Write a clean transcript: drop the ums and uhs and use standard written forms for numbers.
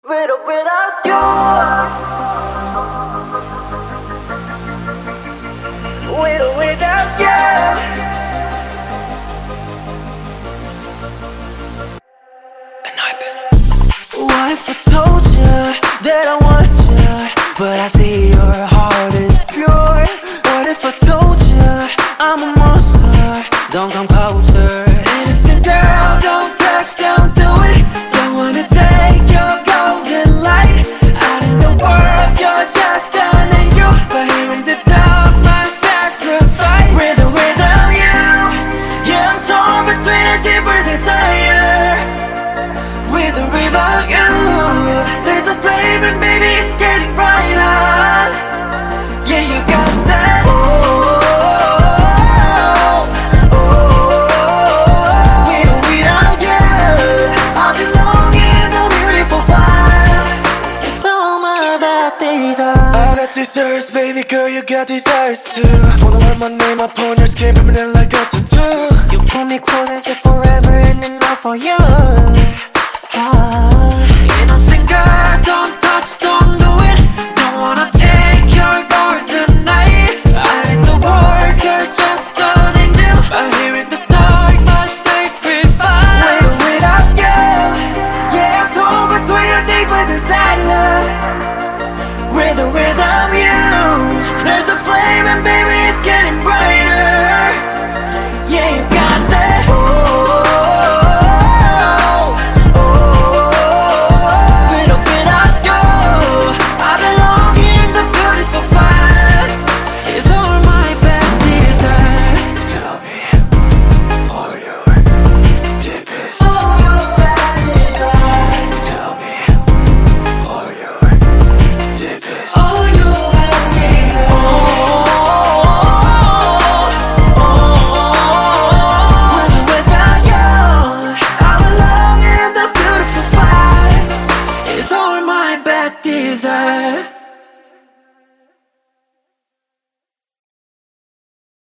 With or without you. With or without you. What if I told you that I want you, but I see your heart is pure? What if I told you I'm a monster? Don't come closer. Innocent girl, don't touch, don't do it. Don't wanna take your golden light. Out in the world, you're just an angel, but here in the dark, my sacrifice. With or without you, yeah, I'm torn between a deeper desire. With or without you, there's a flame and baby it's getting brighter. Yeah, you got that. With or without you, I belong in a beautiful fire. It's all my bad desires. I got desires, baby girl, you got desires too. Wanna wear my name upon your skin, permanent like a tattoo. You pull me close and say forever and enough for you. Innocent girl, don't touch, don't do it. Don't wanna take your golden night. I need the work, you're just an angel, but here in the dark, my sacrifice. With or without you, yeah, I'm torn between a deeper desire. With or without you, there's a flame and baby it's getting brighter. Yeah, you got that. Desire.